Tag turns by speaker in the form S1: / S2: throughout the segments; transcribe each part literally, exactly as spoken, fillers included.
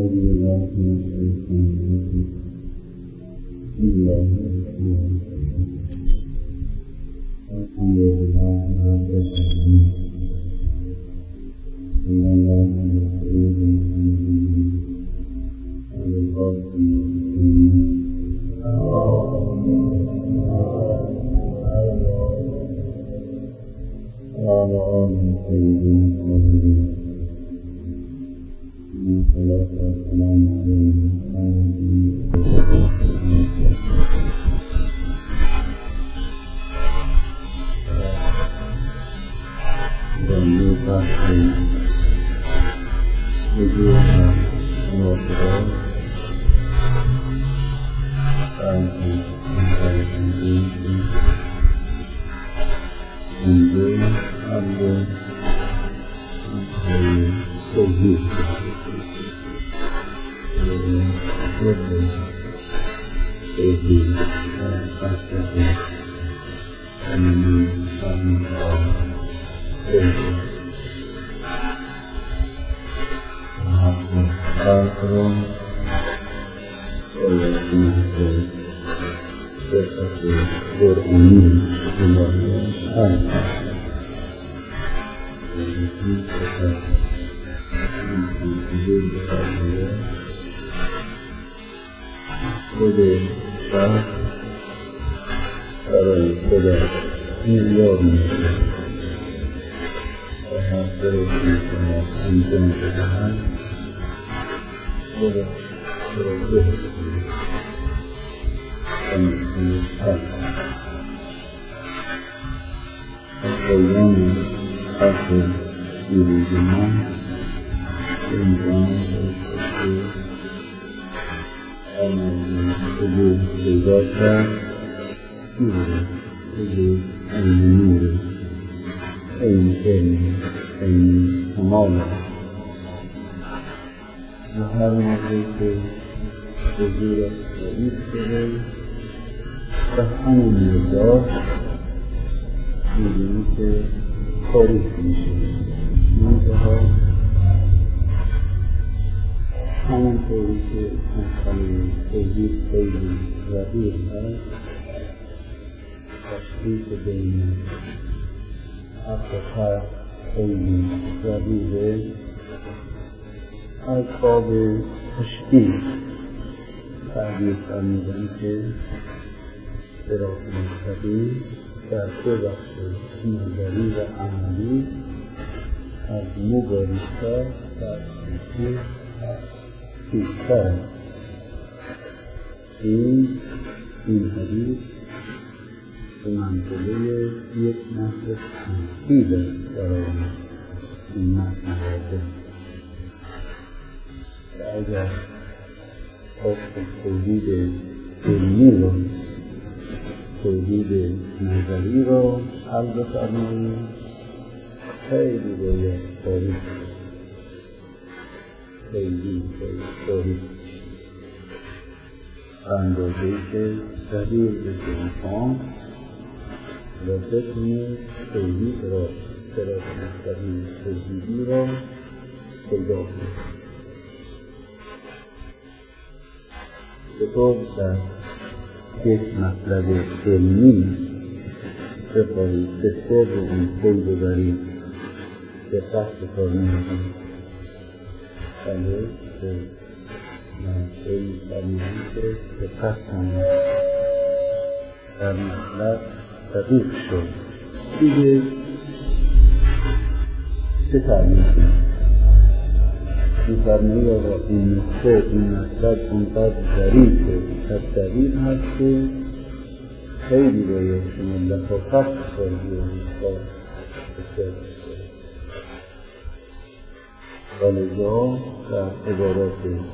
S1: ولذا در عبارات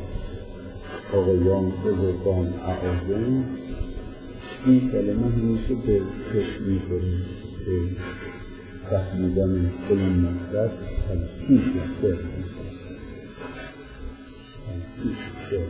S1: آقایان بزرگان اعاظم این کلمه همیشه به چشم می‌خوره که فهمیدن کل مطلب تلخیص سر تلخیص سر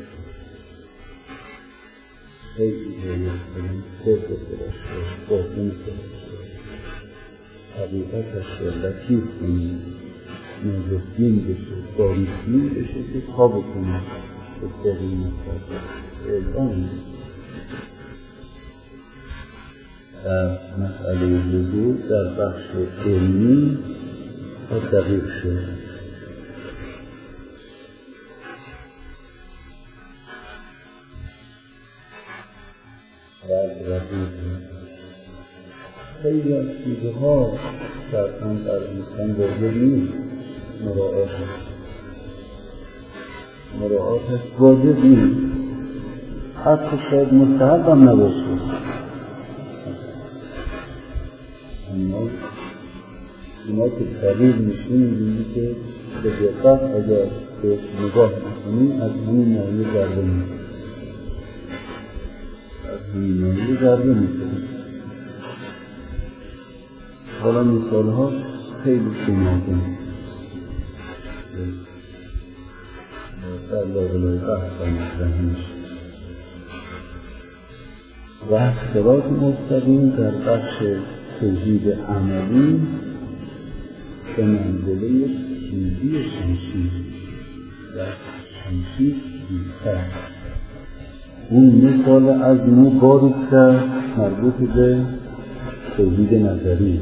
S1: خیلی باید کنم سر بخورش باطن خورش حقیقتش را لطیف کنیم نازکین بشه باریکین بشه که تا بکنیم بسیاری اعلام در مسئله وجود در بخش علمی و دقیق شد. خیلی از چیزها شرطاً در انسان واجب نیست مراعات مراعاتش واجب نیست، حتی شاید مستحب هم نباشه، اما اینا که دلیل نشون می‌دهی که به دقت اگر به نگاه می‌کنی از همین معنی ضربه می‌کنی از همین معنی ضربه می‌کنی حالا مثال‌ها خیلی گوناگون در لابلای بحث مطرح میشه. و صراط مستقیم در بخش توحید عملی به منزله چیزی شمشیر و شمشیر بیشتر اون مثال از نو باریکتر مربوط به توحید نظری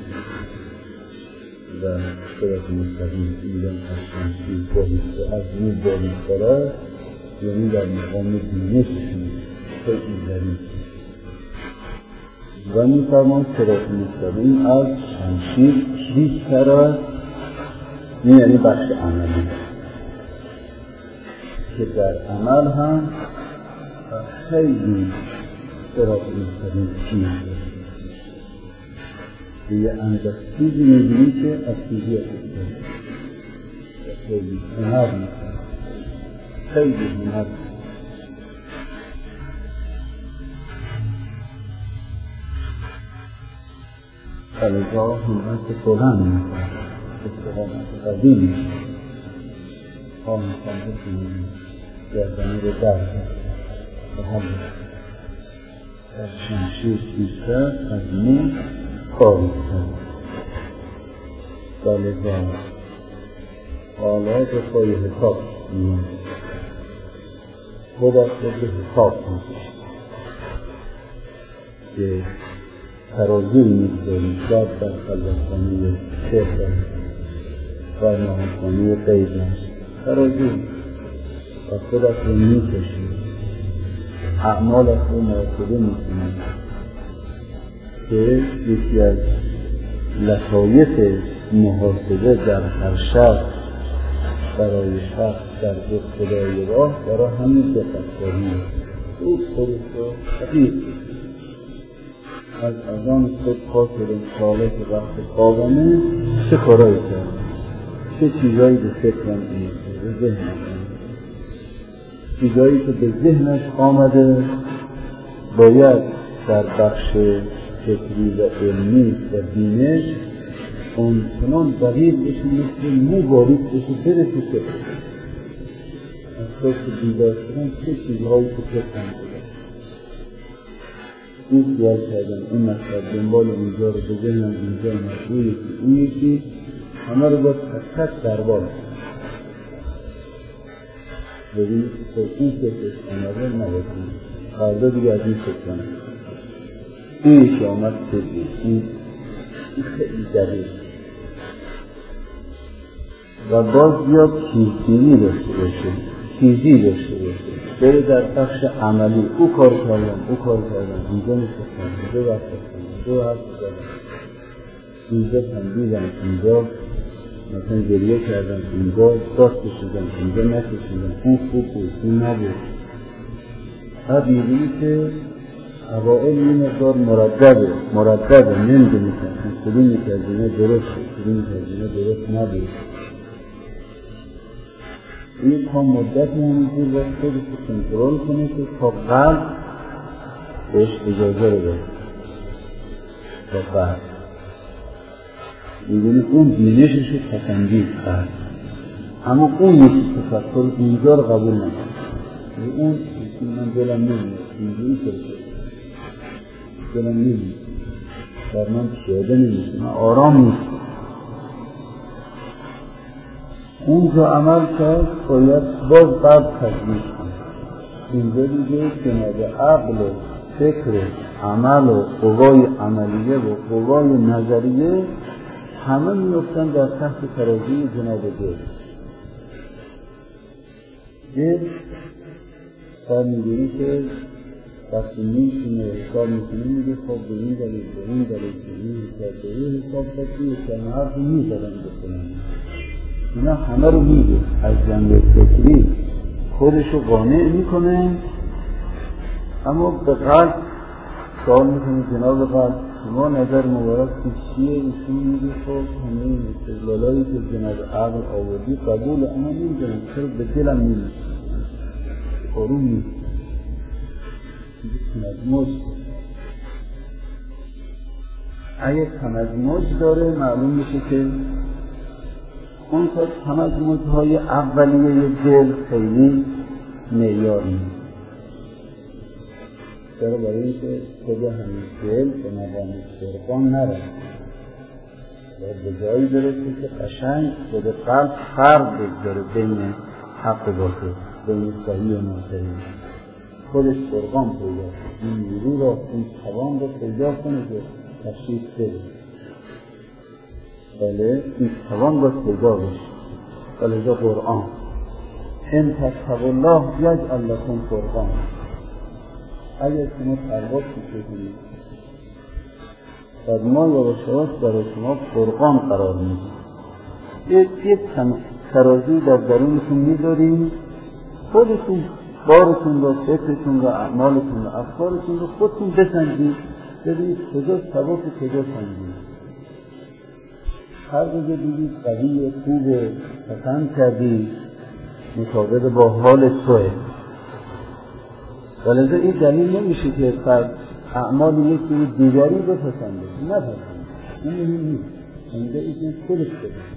S1: و صراط مستقیم میگن از شمشیر باریکتر از نو باریکتر یعنی در مقام بینششون خیلی ضریف و می‌فرماید صراط مستقیم از شمشیر بیشتر است، یعنی بخش عملی که در عمل هم خیلی صراط مستقیم چیز به یه اندازه چیزی می‌بینی که از چیزی افتاد خیلی هنر می‌کنه خیلی هنر فلزا همت بلند می‌کنه استقامت قوی می‌کنه پا می‌کنه بکنیم گردنی رو درد و حل در شمشیر بیشتر از مو باریک‌تر فلزا حالا به پای حساب می‌کنه خودت رو به حساب می‌کنه که ترازوی می‌گذاری شاید در خلوتخانه شهر و نهانخانه غیب ترازوی و خودت رو می‌کشی اعمالت رو محاسبه می‌کنی که یکی از لطایف محاسبه در هر شخص برای شخص در ابتدای راه برای همین دقت‌داری او خودت رو تغییر از اذان خود پا شدن ساله که وقت خوابانه چه کارایی کرد چه چیزایی به فکرم بیسته به ذهنم چیزایی که به ذهنش آمده باید در بخش فکری و علمی و بینش اون چنان دقیق بشه مثل مو باریک بشه برسه فکر از خود بیدار شدن چه چیزهایی که فکرم بوده این سیال کردن این مطلب دنبال اینجا رو به ذهنم اینجا مطلوعی این یکی همه رو باید تک تک دربال ببینید که این فکرش آمده نباشید فردا دیگه از این فکر کنم این یکی آمد فکری این خیلی دقیق و باز بیاد چیزگیری داشته باشه چیزی داشته باشه بره در بخش عملی او کار کردن او کار کردن اینجا نشستن اینجا وقت کردن اینجا حرف کردن اینجا تنبیدن اینجا مثلا گریه کردن اینجا داد کشیدن اینجا نکشیدن اون خوب بود اون نبود بعد میبینی که اوائل این مقدار مردده مردده نمیدونی که کدومی که از اینا درست شد کدومی که از اینا درست نبود این تا مدت همینجور باید خودش رو کنترل کنه که تا قلب بهش اجازه رو بده تا قلب میدونی اون بینشش رو پسندید قلب اما اون یکی تفکر اینجا رو قبول نکنه اون من دلم نمیاد اینجوری کرده دلم نمیاد در من پیاده نمیشه من آرام نیست اونجا عمل کرد باید باز قلب تجمیل کنه. اینجا دیگه جناب عقل و فکر و عمل و قوای عملیه و قوای نظریه همه میفتن در تحت ترازوی جناب دل. دل کار میگیری که وقتی میشونه حساب میکنه میگه خب به این دلیل به این دلیل به این حساب به این حساب بکنی که حرف میزدن بکنن. اینا همه رو میگه از جنبه فکری خودش رو قانع میکنه، اما به قلب سوال میکنه جناب قلب شما نظر مبارک چیه؟ ایشون میگه خب همه این استدلالایی که جناب عقل آوردی قبول، اما نمیدونم چرا به دلم نمیشه آروم نیست. تمزمج اگه تمزمج داره معلوم میشه که اون تا تمزمج های اولیه دل خیلی معیار نیست. چرا؟ برای اینکه خود همین دل به مقام فرقان نره و به جایی برسه که قشنگ خود قلب فرق بگذاره بین حق و باطل، بین صحیح و ناصحیح، خودش فرقان پیدا کنه، این نیرو را، این توان را پیدا کنه که تشخیص بده. بله این توان را پیدا بشه. ولذا قرآن ان تتقوا الله یجعل لکم فرقان، اگر شما تقوا کنید بعد ما یواش یواش برای شما فرقان قرار میدیم. یک ترازوی در درونتون میذاریم، خودتون بارتون رو، فکرتون رو، اعمالتون رو، افکارتون رو خودتون بسنجید، ببینید کجا ثواب و کجا سنگین. هر روز دیدید قوی خوب پسند کردید مطابق با حال توه. ولذا این دلیل نمیشه که فرد اعمال یکی دیگری بپسنده، نه پسنده، این مهم نیست. اینجا این خودش بده.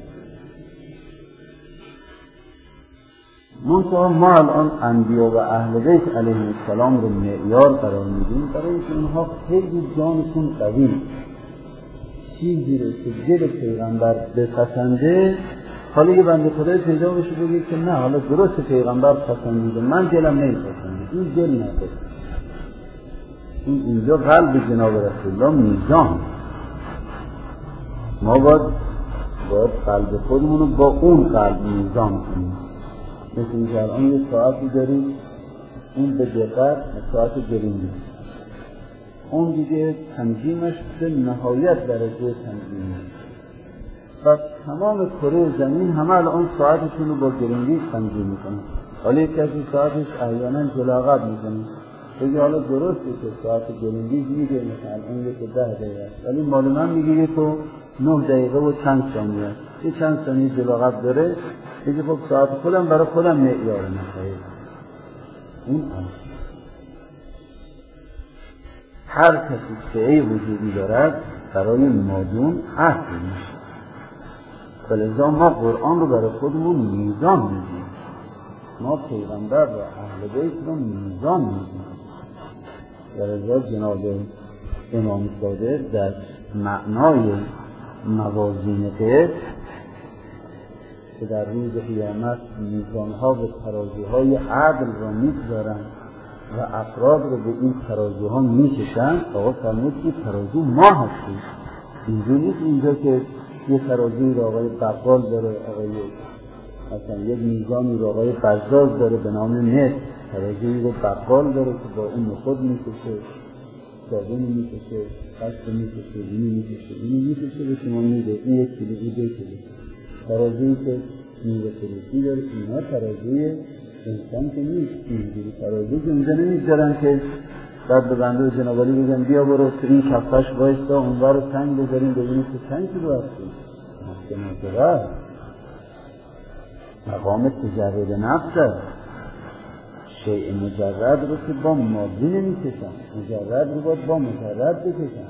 S1: منطقه ما الان انبیا و اهل بیت علیهم السلام رو معیار قرار میدیم برای اینکه اونها خیلی جانشون قوی، چیزی رو که دل پیغمبر بپسنده. حالا یه بنده خدای پیدا بشه بگه که نه حالا درست پیغمبر پسندیده، من دلم نمیپسنده، این دل نپسنده. این اینجا قلب جناب رسول الله میزان، ما باید باید قلب خودمون رو با اون قلب میزان کنیم. مثل اینکه الان یه ساعتی داریم، اون به دقت ساعت گرینگی، اون دیگه تنظیمش به نهایت درجه تنظیمه و تمام کره زمین همه الان ساعتشون رو با گرینگی تنظیم میکنه. حالا یک کسی ساعتش احیانا جلو عقب میکنه، بگه حالا درسته که ساعت گرینگی میگه مثلا اون یک ده دقیقه است، ولی مال من میگه یک و نه دقیقه و چند ثانیه، یه چند ثانیه جلو عقب داره، بگه خب ساعت خودم برای خودم معیاره نخواهید. این هست هر کسی سعی وجودی دارد برای مادون اصل میشه. فلذا ما قرآن رو برای خودمون میزان میدیم، ما پیغمبر و اهل بیت رو میزان میدیم. فلذا جناب امام صادق در معنای موازین قسط که در روز قیامت میزانها و ترازوهای عدل را میگذارن و افراد رو به این ترازوها میکشن، آقا فرمود که ترازو ما هستیم. اینجور نیست اینجا که یه ترازوی رو آقای بقال داره، آقای مثلا یک میزانی رو آقای بزاز داره به نام نت، ترازوی رو بقال داره که با اون خود میکشه، صابونی میکشه، قصد میکشه، اینی میکشه، اینی میکشه به شما میده، این یک کیلو، این دو کیلو. ترازوی که میوه فروشی داره، اینا ترازوی انسان که نیست. اینجوری ترازوی که اونجا نمیذارن که بعد به بنده جنابالی بگن بیا برو تو این کفش بایستا اونور رو سنگ بذاریم ببینید که چند کیلو هستیم. محکم مجرد مقام تجرد نفس است. شیء مجرد رو که با مادی نمیکشن، مجرد رو باید با مجرد بکشن.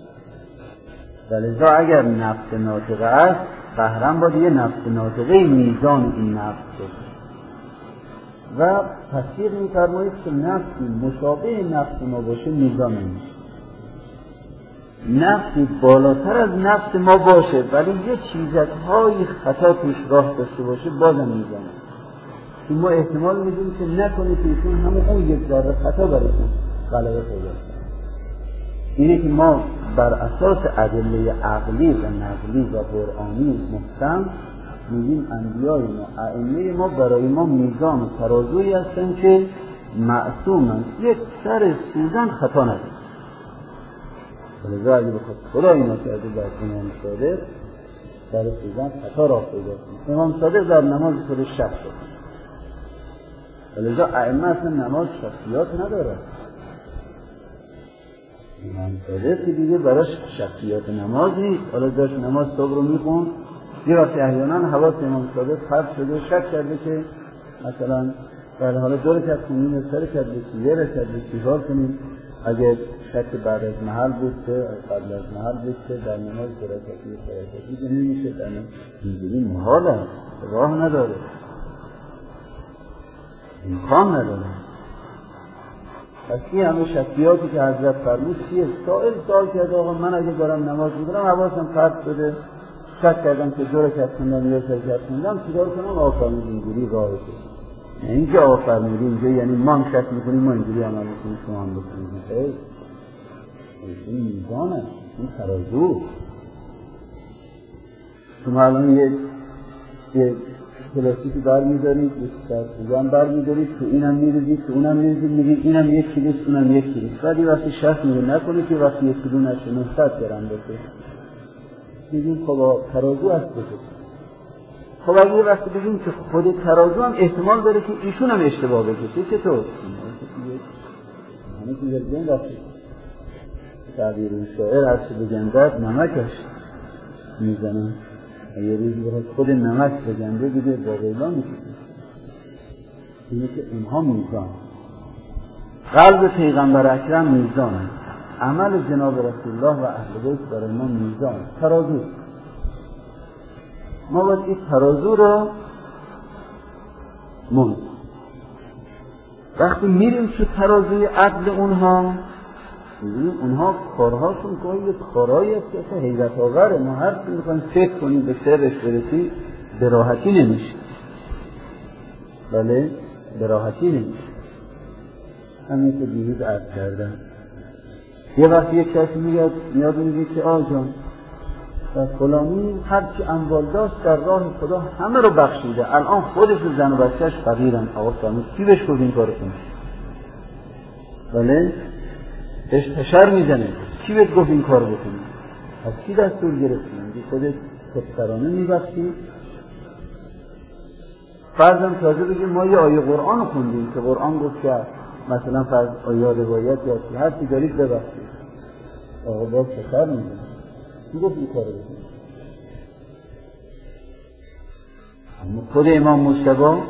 S1: ولذا اگر نفس ناطقه است قهرم باید یه نفس ناطقه میزان این نفس باشه و تصدیق می‌فرمایید که نفسی مشابه نفس ما باشه میزان نمیشه. نفسی بالاتر از نفس ما باشه ولی یه چیزهای خطا توش راه داشته باشه بازم میزنه. این ما احتمال میدیم که نکنه که ایشون همون اون یک ذره خطا برایشون غلبه پیدا کنه. اینه که ما بر اساس ادله عقلی و نقلی و قرآنی محکم میگیم انبیای ما، ائمه ما برای ما میزان و ترازویی هستن که معصومن، یک سر سوزن خطا نداره. ولذا اگه بخواد خدا اینا کرده در امام صادق سر سوزن خطا را پیدا کنه. امام صادق در نماز خودش شک کرد. ولذا ائمه اصلا نماز شخصیات نداره. امام صادق که دیگه براش شخصیات نماز نیست. حالا داشت نماز صبح رو میخوند، یه وقتی احیانا حواس امام صادق پرت شده و شک کرده که مثلا در حالا دو رکعت کنیم سه رکعت بکنیم یه رکعت چیکار کنیم. اگه شک بعد از محل بود که قبل از محل بود که در نماز دو رکعتی سه رکعتی نمیشه، در اینجوری محال است، راه نداره، امکان نداره. پس این همه شکیاتی که حضرت فرمود چیه؟ سائل سوال کرد آقا من اگه دارم نماز می‌خونم حواسم پرت شده، شک کردم که دو رکعت خوندم یا سه رکعت خوندم، چیکار کنم؟ آقا فرمود اینجوری راه است. اینکه آقا فرمود اینجا یعنی ما هم شک می‌کنیم ما اینجوری عمل می‌کنیم شما هم بکنید. این میزانه، این ترازو. شما الان یک یک پلاستیکی بر می‌دارید، یک سرسوزن بر می‌دارید، تو اینم می‌ریزید، تو اونم می‌ریزید، میگید اینم یک کیلو، اونم یک کیلو. ولی وقتی شک می‌کنید نکنید که وقتی یک کیلو نشه نهصد گرم باشه. میگیم خب ترازو هست بشه. خب اگه یه وقتی بگیم که خود ترازو هم احتمال داره که ایشون هم اشتباه بگه، چطور؟ همه که یه جن وقتی تعبیر این شاعر هرچی بگندد نمکش میزنن. یه روزی بخواد خود نمک بگنده دیگه با غیلا میشه. اینه که اینها میزان. قلب پیغمبر اکرم میزان هست. عمل جناب رسول الله و اهل بیت برای ما میزان ترازو. ما باید این ترازو را مون وقتی میریم تو ترازوی عدل اونها می‌بینیم اونها کارهاشون گاهی کارهایی است که حیرت آوره. ما هر چی می‌خوایم فکر کنیم به سرش برسیم به راحتی نمیشه. بله به راحتی نمیشه. همین که دیروز عرض کردم یه وقتی یک کسی میاد میاد میگه که آقا جان فلانی هرچی اموال داشت در راه خدا همه رو بخشیده، الان خودش و زن و بچه‌اش فقیرن. آقا فرمود کی بهش گفت این کارو کنی؟ بله بهش تشر میزنه. کی بهت گفت این کارو بکنی؟ از کی دستور گرفتی؟ میگه خودت خودسرانه میبخشی. فرضاً تازه بگیم ما یه آیه قرآن خوندیم که قرآن گفت که مثلا فرض آیه روایت یا هر چی دارید ببخشید. آقا باز تشر میزنه. کی گفت این کارو بکنی؟ اما خود امام مجتبی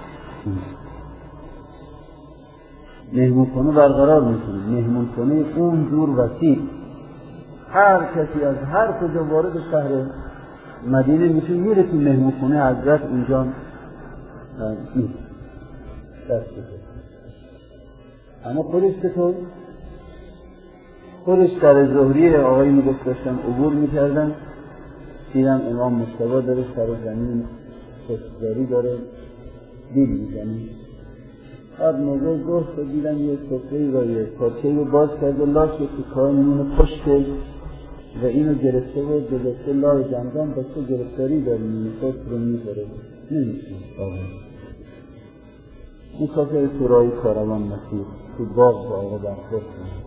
S1: مهمون خونه برقرار میکنه. مهمون خونه اون جور وسیع، هر کسی از هر کجا وارد شهر مدینه میشه میره تو مهمون خونه حضرت اونجا نیست دست بده. اما خودش چطور؟ خودش در ظهری آقایی میگفت داشتن عبور میکردن، دیدم امام مجتبی داره سر زمین خستگاری داره دید میزنه. بعد موقع گفت و دیدم یه سفرهی و یه پارچهی رو باز کرده لاش یه تکای میونه پشته و اینو گرفته و گرفته لای جمدان بسته گرفتاری داره میشه رو میخوره نمیشه. مسافر سرایی کاروان مسیر تو باغ با آقا برخورد کنه.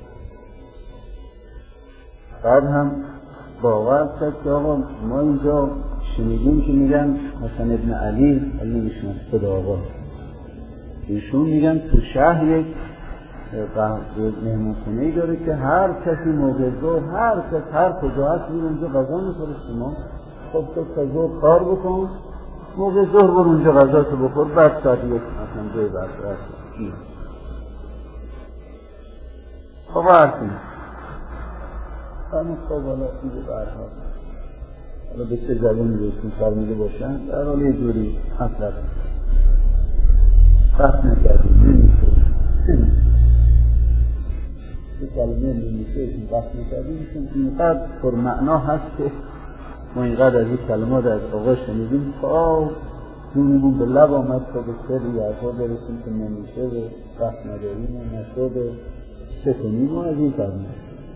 S1: بعد هم باور کرد که آقا ما اینجا شنیدیم که میگن حسن ابن علی علی میشنست خدا آقا ایشون میگن تو شهر یک مهمون خونه‌ای داره که هر کسی موقع ظهر هر کس هر کجا هست میره اونجا غذا میخوره. شما خب تو تا ظهر کار بکن، موقع ظهر برو اونجا غذا تو بخور، بعد ساعت یک مثلا دوی بعد رسید خب برسیم همون خب حالا اینجا برها حالا به چه زبانی بهشون فرمیده باشن در حال یه جوری مطلب بحث نکردیم نمیشه نمیشه یه کلمه نمیشه ایشون بحث می‌کردیم چون اینقدر پرمعنا هست که ما اینقدر از این کلمات از آقا شنیدیم تا جونمون به لب آمد تا به سری حرفا برسیم که نمیشه و وقت نداریم و نشده چه کنیم و از این فرمید.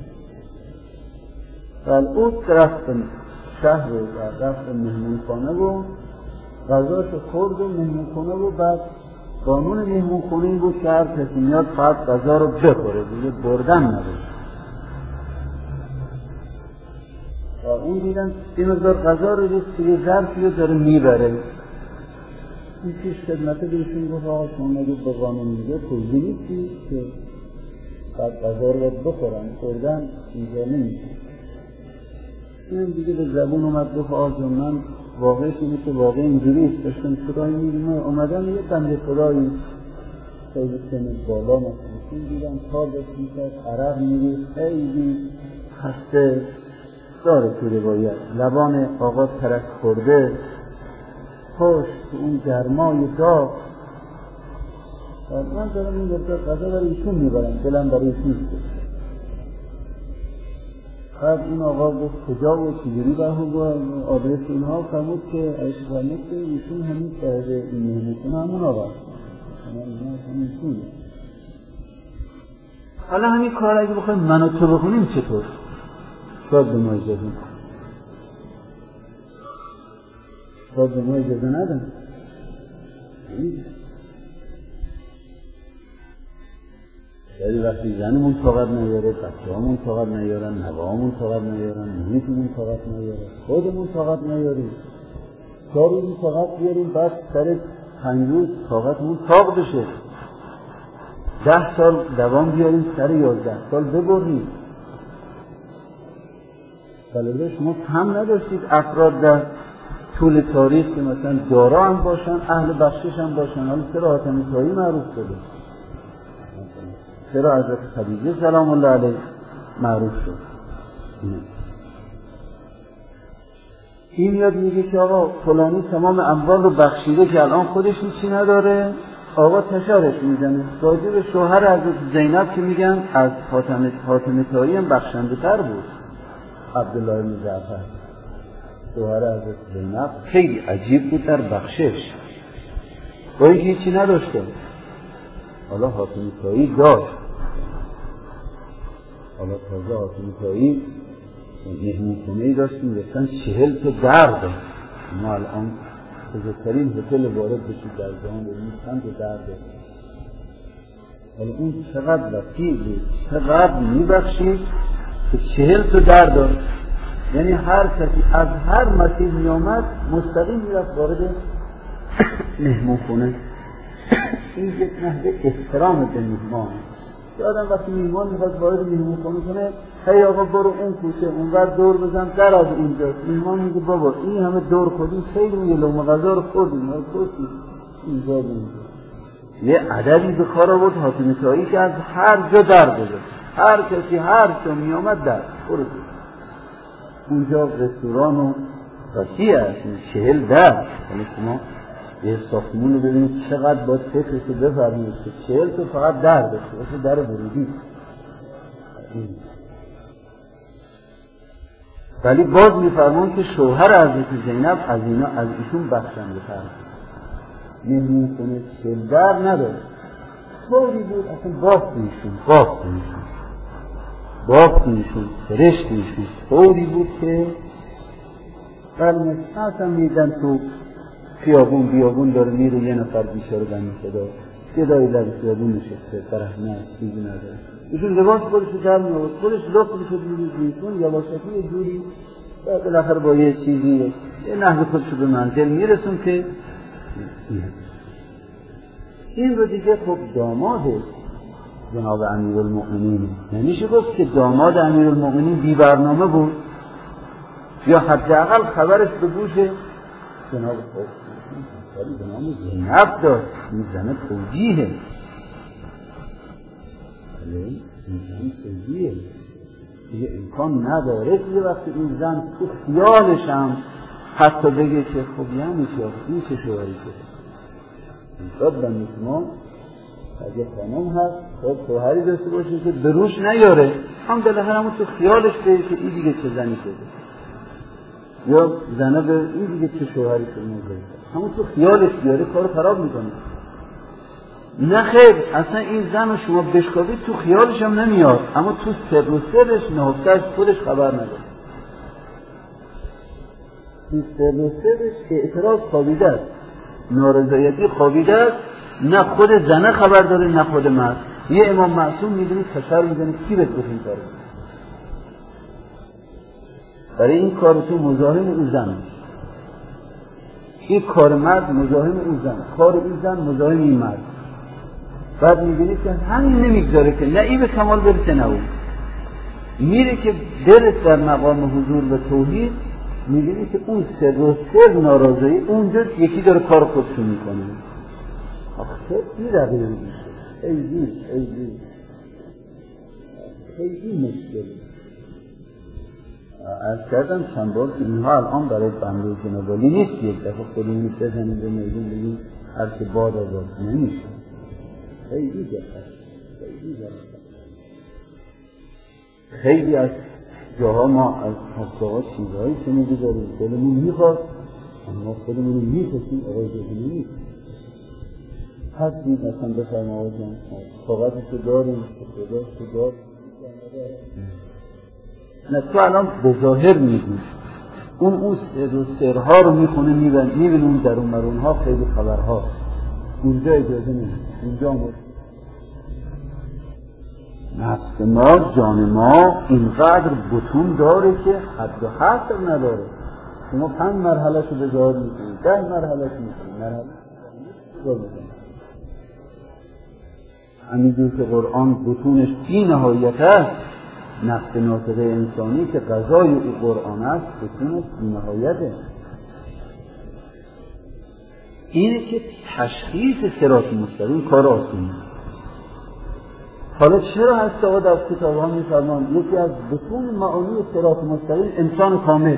S1: ولی او رفت شهر و رفت مهمونخانه و غذاشو خورد و مهمونخانه و بعد قانون مهمونخانه این بود که هر کسی میاد فقط غذا رو بخوره دیگه بردن نداره. و اون دیدن این مقدار غذا رو ریخت که یه ظرفی رو داره میبره. این پیش خدمت بهشون گفت آقا شما نگید به قانون میگه توضیح نیستی که بعد غذا رو باید بخورن خوردن اینجا نمیشه. این دیگه به زبون اومد گفت آقا جون من واقعش اینه که واقع اینجوریست داشتم خدایی میدونم اومدم یه بنده خدایی خیلی سن بالا مثلا دیدم کار داشت میکرد عرق میریخت خیلی خسته داره تو روایت لبان آقا ترک خورده پشت تو اون گرمای داغ من دارم این مقدار غذا برای ایشون میبرم دلم برای ایشون نیست. بعد این آقا گفت کجا و چجوری بهو با آدرس اینها فرمود که ایش فرمود که ایشون همین صاحب این مهمونخونه همون آقا همین ایشونه. حالا همین کار اگه بخوایم من و تو بخونیم چطور؟ شاید به ما اجازه ندن شاید به ما اجازه ندن یعنی وقتی زنمون طاقت نیاره، بچه همون طاقت نیارن، نوامون طاقت نیارن، محیطمون طاقت نیاره، خودمون طاقت نیاریم چهار روزی طاقت بیاریم بعد سر پنج روز طاقتمون طاق بشه ده سال دوام بیاریم سر یازده سال ببریم. بله شما کم نداشتید افراد در طول تاریخ که مثلا دارا هم باشن اهل بخشش هم باشن. حالا چرا حاتم طایی معروف شده؟ چرا حضرت خدیجه سلام الله علیه معروف شد؟ این یاد میگه که آقا فلانی تمام اموال رو بخشیده که الان خودش هیچی نداره، آقا تشارش میزنه. راجع به شوهر حضرت زینب که میگن از حاتم حاتم طایی هم بخشنده تر بود، عبدالله بن جعفر شوهر حضرت زینب خیلی عجیب بود در بخشش با اینکه هیچی نداشته. حالا حاتم طایی داشت، حالا تازه حاتم طایی مهمونخونه‌ای داشت می‌رفتن چهل تا در داشت. ما الان بزرگترین هتل وارد بشید در جهان ببینید چند تا در داشت. حالا اون چقدر وسیع بود، چقدر میبخشید که چهل تا در داشت. یعنی هر کسی از هر مسیر میامد مستقیم میرفت وارد مهمونخونه. این یک نحوه احترام به میهمان. که آدم وقتی میهمان میخواد وارد مهمونخونه کنه هی آقا برو اون کوچه اونور دور بزن در از اینجا. میهمان میگه بابا این همه دور خودیم خیلی یه لقمه غذا رو خوردیم ما خوردیم اینجا اینجا. یه عددی به کار آورد حاتم طایی که از هر جا در بزن، هر کسی هر جا میامد در برو اونجا رستوران و وسیع است چهل در. یعنی شما یه ساختمون رو ببینید چقدر باید فکرش رو بفرمید که چهل تا فقط در داشته باشه در ورودی. ولی باز میفرمون که شوهر حضرت زینب از اینا از ایشون بخشنده تر مهمون خونه چهل در نداره. طوری بود اصلا بافت ایشون بافت ایشون بافت ایشون سرشت ایشون طوری بود که قلمش اصلا میدن تو خیابون بیابون داره میره یه نفر بیچاره دمی صدا صدایی در خیابون نشسته فرحنه چیزی نداره. ایشون لباس خودش رو در می‌آورد خودش لخت می‌شد می‌ریزون یواشکی یه جوری بالاخره با یه چیزی یه نحو خودش رو به منزل میرسون که این رو دیگه خب داماد جناب امیرالمؤمنین نمیشه گفت که داماد امیرالمؤمنین بی برنامه بود یا حداقل خبرش به گوش جناب خب ولی به نام زینب داشت. این زن توجیهه این زن توجیهه دیگه امکان نداره دیگه وقتی این زن تو خیالش هم حتی بگه که خب یعنی چه این چه شوهری که شد بنده شما اگه خانم هست خب شوهری داشته باشه که به روش نیاره، هم بالاخره همون تو خیالش به که این دیگه چه زنی شده، یا زنه به این دیگه چه شوهری شده، همون تو خیالش بیاره کارو خراب میکنه. نه خیر، اصلا این زن رو شما بشکافید تو خیالش هم نمیاد، اما تو سر و سرش نهفتهش خودش خبر نداره. تو سر و سرش اعتراض خوابیده است، نارضایتی خوابیده است، نه خود زنه خبر داره نه خود مرد. یه امام معصوم میدونی فشار میزنه کی بهت بخین کاره، برای این کار تو مزاحم او زن، این کار مرد مزاحم او زن، کار این زن مزاحم این مرد. بعد میبینی که همین نمیگذاره که نه این به کمال برسه نه اون، میره که برس در مقام حضور و توحید، میبینی که اون سر و سر ناراضی اونجا یکی داره کار خودشون میکنه. آخه این رقیه میشه خیلی خیلی خیلی مشکلی. از کردم چند بار که اینها الان برای بنده جنابالی نیست یک دفعه خودمون بزنیم به میدون بگیم هر که باد آزاد نمیشه. خیلی دقت خیلی دقت خیلی از جاها ما از حسابا چیزهایی شنیده داریم دلمون میخواد اما خودمون میخواستیم آقای جهانی نیست. هستی مثلا بفرم آقای جان طاقتشو داریم خداشو داریم نه تو الان به ظاهر میگی اون اون سر و سرها رو میخونه میبینی اون درون مرونها خیلی خبرها اونجا اجازه نیست. اونجا ما نفس ما جان ما اینقدر بطون داره که حد و حصر نداره. شما پنج مرحله شو به ظاهر میکنید، ده مرحله شو میکنید، مرحله شو میکنید. همینجور که قرآن بطونش بی نهایت است، نفس ناطقه انسانی که غذای او قرآن است بطونش بی نهایته. اینه که تشخیص صراط مستقیم کار آسونه. حالا چرا هست آقا در کتاب ها میفرمان یکی از بطون معانی صراط مستقیم انسان کامل.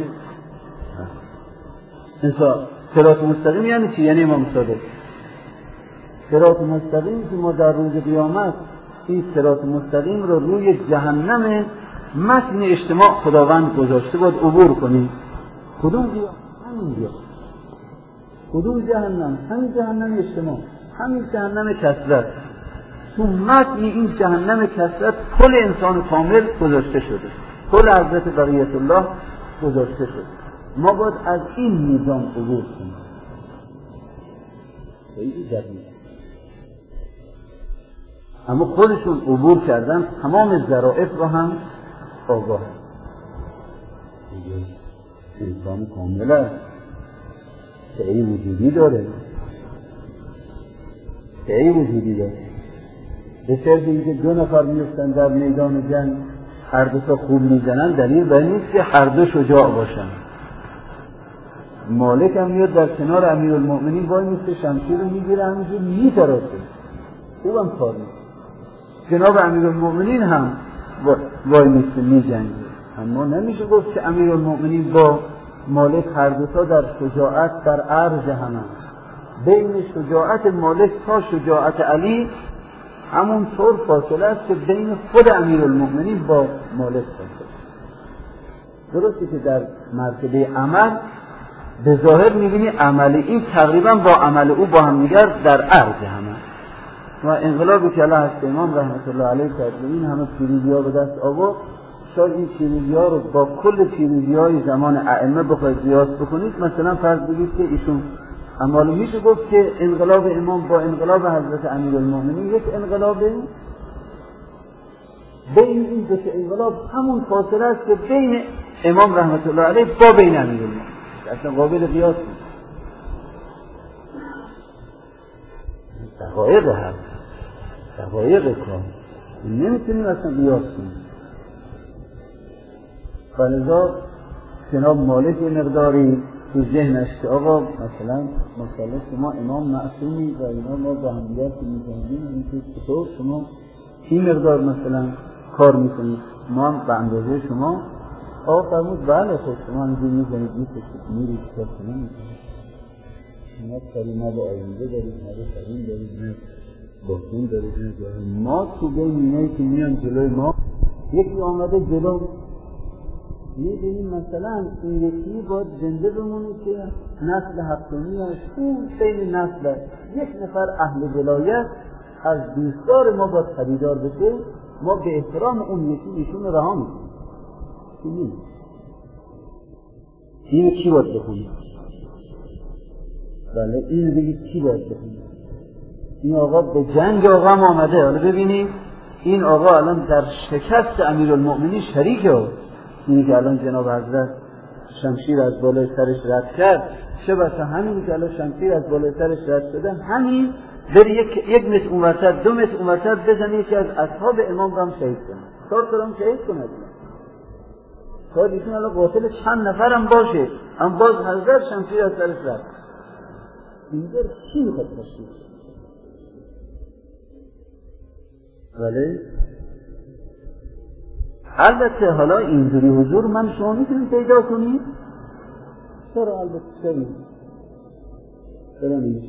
S1: انسان صراط مستقیم یعنی چی؟ یعنی امام صادق. صراط مستقیم که ما در روز قیامت این صراط مستقیم رو روی جهنم متن اجتماع خداوند گذاشته باید عبور کنیم. کدوم قیامت؟ همین جا. کدوم جهنم؟ همین جهنم اجتماع، همین جهنم کثرت. تو متن این جهنم کثرت کل انسان کامل گذاشته شده، کل حضرت بقیت الله گذاشته شده. ما باید از این نظام عبور کنیم. خیلی جدید. اما خودشون عبور کردن، تمام ظرائف رو هم آگاه هست. انسان کامل است، تعیی وجودی داره، تعیی وجودی داره. به صرف اینکه دو نفر میفتن در میدان جنگ هر دو تا خوب میزنن دلیل بر نیست که هر دو شجاع باشن. مالک هم میاد در کنار امیرالمؤمنین وای میسته شمشیر رو میگیره همینجور میتراسه، خوبم کار میکنه. جناب امیرالمؤمنین هم وای میسته میجنگه. اما نمیشه گفت که امیرالمؤمنین با مالک هر دو تا در شجاعت در عرض همه. بین شجاعت مالک تا شجاعت علی همون طور فاصله است که بین خود امیرالمؤمنین با مالک فاصله. درسته که در مرتبه عمل به ظاهر میبینی عمل این تقریبا با عمل او با هم دیگر در عرض همه. و انقلابی که الله هست امام رحمت الله علیه کرد این همه پیروزی ها به دست آورد، شاید این پیروزی ها رو با کل پیروزی های زمان ائمه بخواید قیاس بکنید، مثلا فرض بگید که ایشون اما میشه گفت که انقلاب امام با انقلاب حضرت امیرالمؤمنین یک انقلابه. بین این دو انقلاب همون فاصله است که بین امام رحمت الله علیه با بین امیرالمؤمنین، اصلا قابل قیاس نیست. دقایق هست، دقایق کار نمیتونیم اصلا قیاس کنیم. فلذا جناب مالک مقداری تو ذهنش که آقا مثلا مثلا شما امام معصومی و اینا ما با هم دیگر که می‌کنیم این چطور شما این مقدار مثلا کار میکنید ما هم به اندازه شما آقا فرمود بله خود شما همینجور میزنید میکشید میرید کار شما میکنید شما کاری نه به آینده دارید نه به فرین دارید نه باتون داره جنگاه. ما تو به اینایی که میان جلوی ما، یکی آمده جلو، می‌بینیم مثلا این یکی باید زنده بمونه که نسل هفتمیش اون بین نسل یک نفر اهل ولایت از دوستدار ما باید خریدار بشه، ما به احترام اون یکی ایشون رو رها میکنیم. این اینو کی باید بخونه؟ بله این دیگه کی باید بخونه؟ این آقا به جنگ آقا هم آمده. حالا ببینید این آقا الان در شکست امیرالمؤمنین شریکه. اینی که الان جناب حضرت شمشیر از بالای سرش رد کرد، چه بسا همین که الان شمشیر از بالای سرش رد شده، همین بری یک, یک متر اونورتر دو متر اونورتر بزنی که از اصحاب امام هم شهید کنه، چهار تا هم شهید کنه. شاید ایشون الان قاتل چند نفرم باشه، اما باز حضرت شمشیر از سرش رد. اینجا کی میخواد تشکیل؟ ولی البته حالا اینجوری حضور من شما میتونید پیدا کنید؟ چرا؟ البته چرا چرا نمیشه؟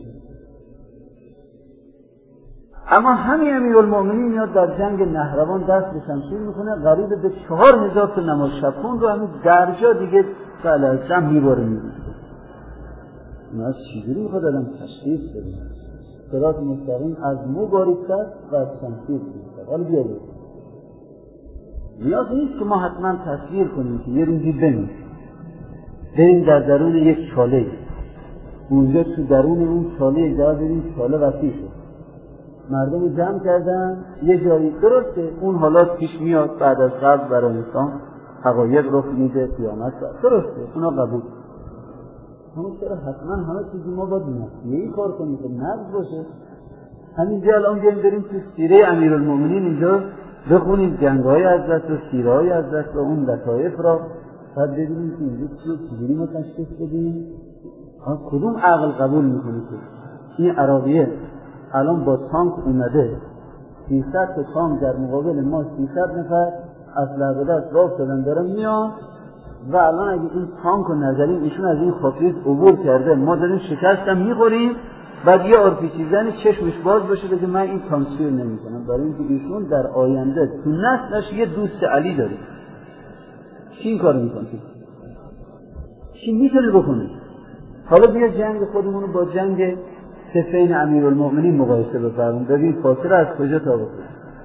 S1: اما همین امیرالمؤمنین میاد در جنگ نهروان دست به شمشیر میکنه، قریب به چهار هزار تا نماز شبخون رو همین درجا دیگه فلزم میباره میبینه. اون از چیزی میخواد الان تشخیص بده؟ صراط مستقیم از مو باریکتر و از شمشیر بیشتر. حالا بیایید نیاز نیست که ما حتما تصویر کنیم که یه روزی بمیم بریم در درون یک چاله، اونجا تو درون اون چاله جا بریم چاله وسیع شد، مردم جمع کردن یه جایی. درسته اون حالات پیش میاد بعد از قبل برای انسان حقایق رخ میده، قیامت درسته اونا قبول، اما چرا حتما همه چیزی ما باید نفیه‌ای کار کنیم که نقض باشه؟ همینجا الان بیاییم بریم تو سیره امیرالمؤمنین اینجا بخونیم جنگ‌های حضرت و سیره‌های حضرت و اون لطایف را، بعد ببینیم که اینجا چیه، چجوری ما تشخیص بدیم. کدوم عقل قبول میکنه که این عراقیه الان با تانک اومده سیصد تا تانک در مقابل ما سیصد نفر اسلحه به دست راه شدن دارن میان و الان اگه این تانک رو نظریم ایشون از این خاکریز عبور کرده، ما داریم شکستم میخوریم، بعد یه آرپیچی زنی چشمش باز باشه بگه من این تانکسیر نمی کنم، برای اینکه ایشون در آینده تو نسلش یه دوست علی داره. کی این کار میکنه؟ کی میتونه بکنه؟ حالا بیا جنگ خودمونو با جنگ صفین امیرالمؤمنین مقایسه بفرمایید، ببین فاصله از کجا تا کجا.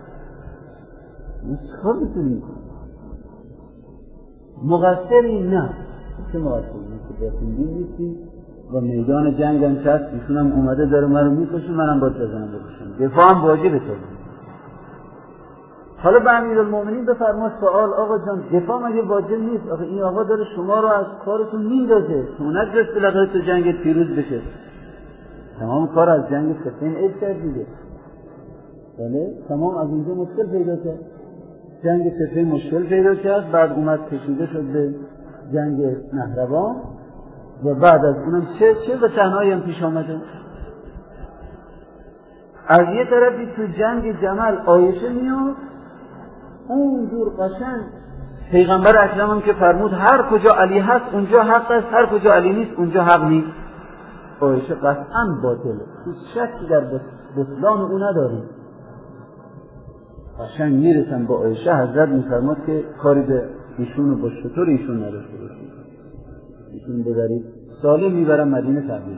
S1: چیکار میتونی کنی؟ مقصری نه، چه مقصری که بخوندیم نیستی و میدان جنگ هم شد، ایشون هم اومده داره من رو میکشه، منم باید بزنم بکشم، دفاع هم واجبه تو. حالا به امیرالمؤمنین بفرما سوال، آقا جان دفاع مگه واجب نیست؟ آقا این آقا داره شما رو از کارتون میندازه، شما نجست بلغه تو جنگ پیروز بشه، تمام کار از جنگ صفین عید کرد دیگه. بله تمام از اینجا مشکل پیدا کرد، جنگ صفین مشکل پیدا کرد، بعد اومد کشیده شد به جنگ نهروان و بعد از اونم چه چه به تنهایی هم پیش آمده. از یه طرفی تو جنگ جمل عایشه میاد اونجور قشنگ، پیغمبر اکرم هم که فرمود هر کجا علی هست اونجا حق است، هر کجا علی نیست اونجا حق نیست. عایشه قطعا باطله، تو شکی در بطلان او نداریم. قشنگ میرسن با عایشه، حضرت میفرماد که کاری به ایشون و با شطور ایشون نداشته باشید، ایشون ببرید سالم میبرم مدینه تحویل.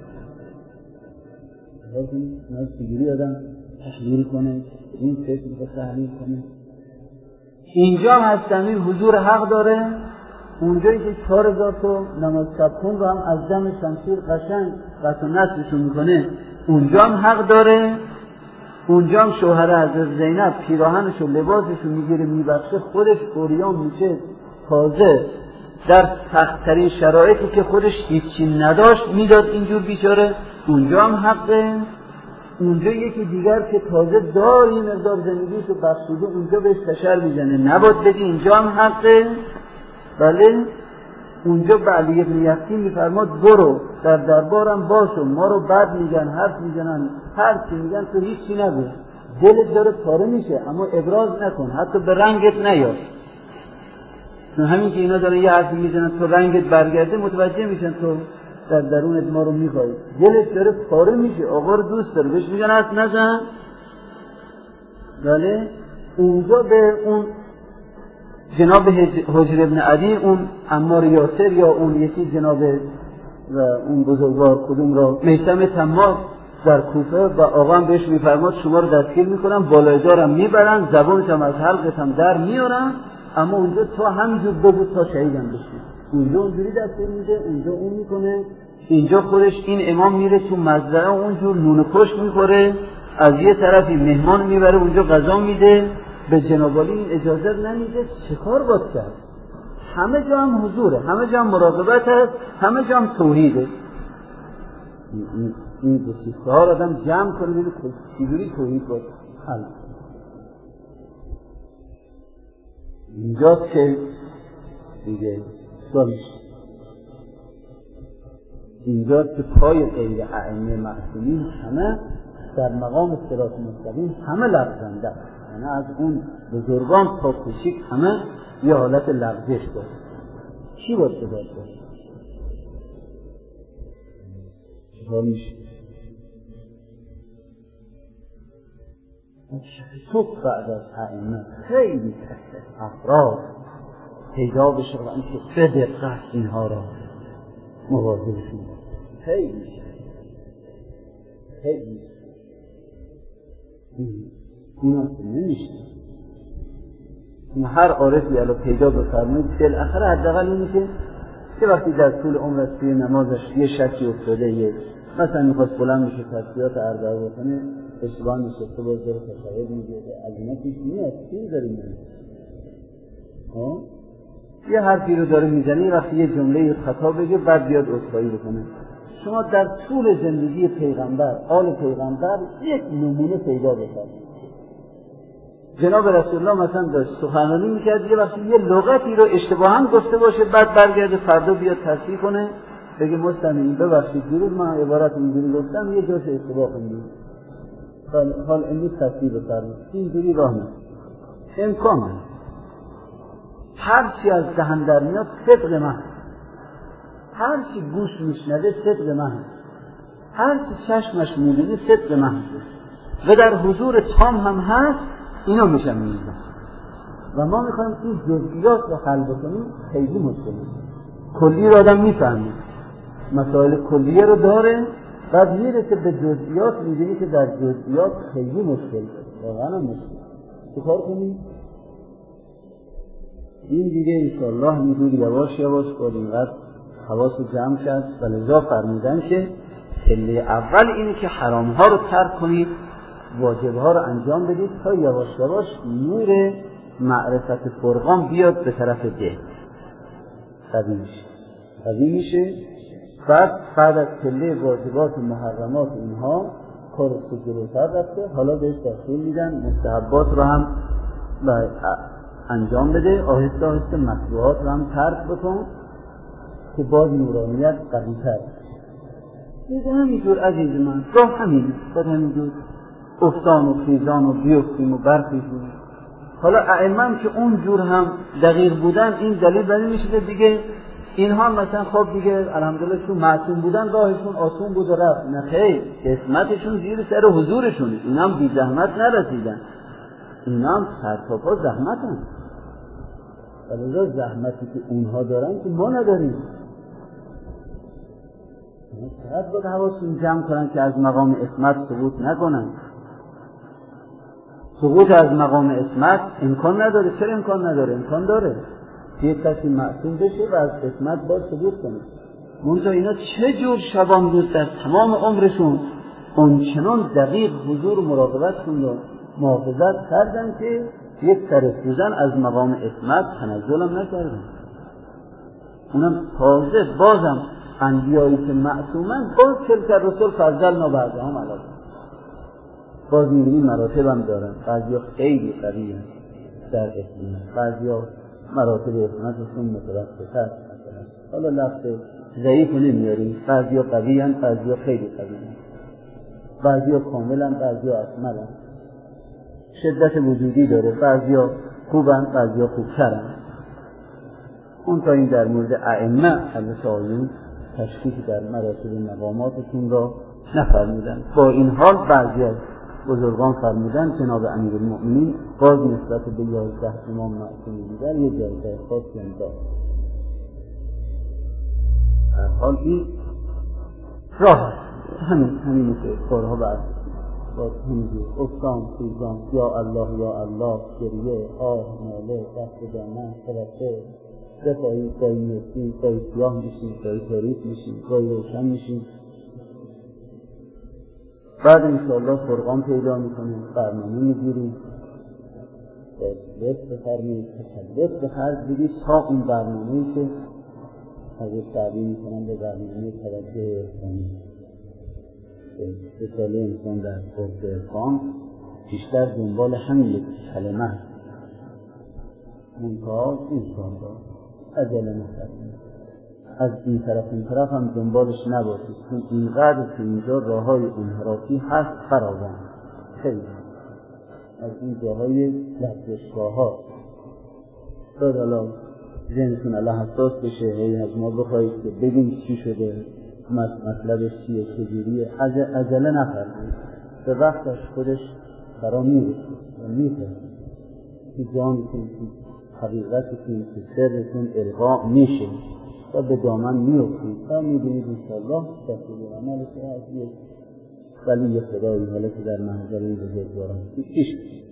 S1: نه چجوری آدم تحلیل کنه، این فکر رو تحلیل کنه. اینجا هست امیر حضور حق داره، اونجایی که چهار هزار تا نماز شبخون رو هم از دم شمشیر قشنگ قطع نسلشون میکنه اونجا هم حق داره. اونجا هم شوهر حضرت زینب پیراهنش و لباسش رو میگیره میبخشه، خودش عریان میشه تازه در سخت‌ترین شرایطی که خودش هیچی نداشت میداد اینجور بیچاره، اونجا هم حقه. اونجا یکی دیگر که تازه دار این مقدار زندگیش رو بخشیده اونجا بهش تشر میزنه نباید بدی، اینجا هم حقه. بله اونجا به علی ابن یقین میفرماد برو در دربارم باشو، ما رو بد میگن حرف میزنن هر چی میگن تو هیچی نگو، دلت داره پاره میشه اما ابراز نکن، حتی به رنگت نیاد، چون همین که اینا دارن یه حرفی میزنن تو رنگت برگرده متوجه میشن تو در درونت ما رو میخوای، دلت داره پاره میشه، آقا رو دوست داره، بهش میگن حرف نزن. بله اونجا به اون جناب حجر ابن عدی، اون عمار یاسر یا اون یکی جناب و اون بزرگوار کدوم را میثم تمام در کوفه، و آقا هم بهش میفرماد شما رو دستگیر میکنن، بالای دارم میبرن، زبانت هم از حلقت هم در میارن، اما اونجا تو همینجور بگو تا شهیدم بشی. اونجا اونجوری دستگیر میده، اونجا اون میکنه، اینجا خودش این امام میره تو مزرعه اونجور نون کشت میخوره، از یه طرفی مهمان میبره اونجا غذا میده، به جناب عالی این اجازه نمیده. چه کار باید کرد؟ همه جا هم حضوره، همه جا هم مراقبت هست، همه جا هم توحیده. این دو سیسته ها را آدم جمع کنه بینه چجوری توحید باید حل. اینجاست که دیگه داریش اینجاست که پای غیر ائمه معصومین همه در مقام صراط مستقیم همه لغزنده، یعنی از اون بزرگان تا کوچیک همه یه حالت لغزش داره. چی باید باید باید چطور میشه؟ تو بعد از ائمه خیلی افراد پیدا بشه و اینکه به دقت اینها را مواظبشون خیلی خیلی این هم که نمیشه. هر عارفی الان پیدا بفرمایید بالاخره حداقل اینه که که وقتی در طول عمرش توی نمازش یه شکی افتاده، یه مثلا میخواست بلند میشه تسبیحات اربعه بکنه، اشتباه نشسته باز داره تشهد میگه، از اینا پیش میاد چیزی داره میگه، یه حرفی رو داره میزنه، وقتی یه جمله خطا بگه بعد بیاد عذرخواهی بکنه. شما در طول زندگی پیغمبر، آل پیغمبر یک نمونه پیدا بکنید. جناب رسول الله مثلا داشت سخنرانی میکرد، یه وقتی یه لغتی رو اشتباها گفته باشه، بعد برگرده فردا بیاد تصحیح کنه، بگه مستمعین ببخشید دیروز من عبارت اینجوری گفتم، یه جاش اشتباه خوندم، حال امروز تصحیح بفرمایید. اینجوری راه نه، امکان نه. هر چی از دهن در میاد صدق من، هر چی گوش میشنوه صدق من، هر چی چشمش میبینه صدق من و در حضور تام هم هست، اینا میشن میزن و ما میخوایم این جزئیات رو حل بکنیم. خیلی مشکله، کلی رو آدم میفهمه، مسائل کلیه رو داره، بعد میرسه به جزئیات میبینی که در جزئیات خیلی مشکل واقعا مشکل. چه کار کنیم؟ این دیگه انشاءالله میدونی یواش یواش باید اینقدر حواس رو جمع کرد و لذا فرمودن که پله اول اینه که حرامها رو ترک کنید، واجبها رو انجام بدید تا یواش یواش نور معرفت فرقان بیاد به طرف دل، قوی میشه قوی میشه بعد بعد از پله واجبات و محرمات اینها کار جلوتر رفته، حالا بهش دستور میدن مستحبات رو هم انجام بده، آهسته آهسته مکروهات رو هم ترک بکن که باز نورانیت قوی تر دیگه. همینجور عزیز من راه همینه، باید همینجور افتان و خیزان و بیفتیم و برخیزیم. حالا ائمه که اونجور هم دقیق بودن، این دلیل بر این میشه که دیگه اینها مثلا خب دیگه الحمدلله چون معصوم بودن راهشون آسون بود و رفت. نه خیر، قسمتشون زیر سر حضورشونه، اینا هم بی زحمت نرسیدن، اینا هم سرتاپا زحمت هم، ولی زحمتی که اونها دارن که ما نداریم. چقدر باید حواسون جمع کنن که از مقام عصمت سقوط نکنن. سقوط از مقام عصمت امکان نداره. چرا امکان نداره؟ امکان داره یک کسی معصوم بشه و از عصمت باز سقوط کنه. منتها اینا چه جور شبان روز در تمام عمرشون اونچنان دقیق حضور و مراقبت و محافظت کردن که یک سر سوزن از مقام عصمت تنزل هم نکردن. اونم تازه بازم انبیایی که معصومن باز تلک الرسل فضلنا بعضهم علی بعض، باز می‌بینیم مراتب هم دارن. بعضیا خیلی قوی هستن در عصمت، بعضیا مراتب عصمتشون متوسط هست. حالا لفظ ضعیف نمیاریم، بعضیا قوی هستن، بعضیا خیلی قوی هستن، بعضیا کاملا، بعضیا اکملا، شدت وجودی داره، بعضیا خوبن، بعضیا خوبترن. اون تا این در مورد ائمه البته آیون تشکیک در مراتب مقاماتتون را نفرمودن. با این حال بعضی از بزرگان فرمودن جناب امیرالمؤمنین باز نسبت به یازده امام معصوم دیگر یه جایگاه خاصی هم داشت. در حال این راه همین همینی که بارها بعد باز همینجور افتان سوزان یا الله یا الله گریه آه ناله دست دامن خلقه دفاعی گاهی میستی گاهی سیاه میشیم گاهی تاریک میشیم گاهی روشن میشیم. بعد انشاءالله فرقان پیدا میکنیم برنامه میگیریم لطف بفرمایید تسلط به خرج بدید تا اون برنامه‌ای که حضرت تعبیر میکنن به برنامه توجه عرفانی به ساله انسان در خود عرفان بیشتر دنبال همین یک کلمه منتها انسان دارد عجله نکنید، از این طرف این طرف هم دنبالش نباشید چون اینقدر که اینجا راه های انحرافی هست فراوان خیلی از این جاهای لغزشگاه ها شاید حالا ذهنتون الله حساس بشه هی از ما بخواهید که بگیم چی شده مطلبش چیه چجوریه عجله نفرمایید به وقتش خودش فرا میرسید و میفهمید که جانتون که حقیقتتون که سرتون القا میشه و به دامن میفتید تا میبینید انشاءالله تفصیل عمل که از یک ولی خدایی حالا که در محضر بزرگواران پیش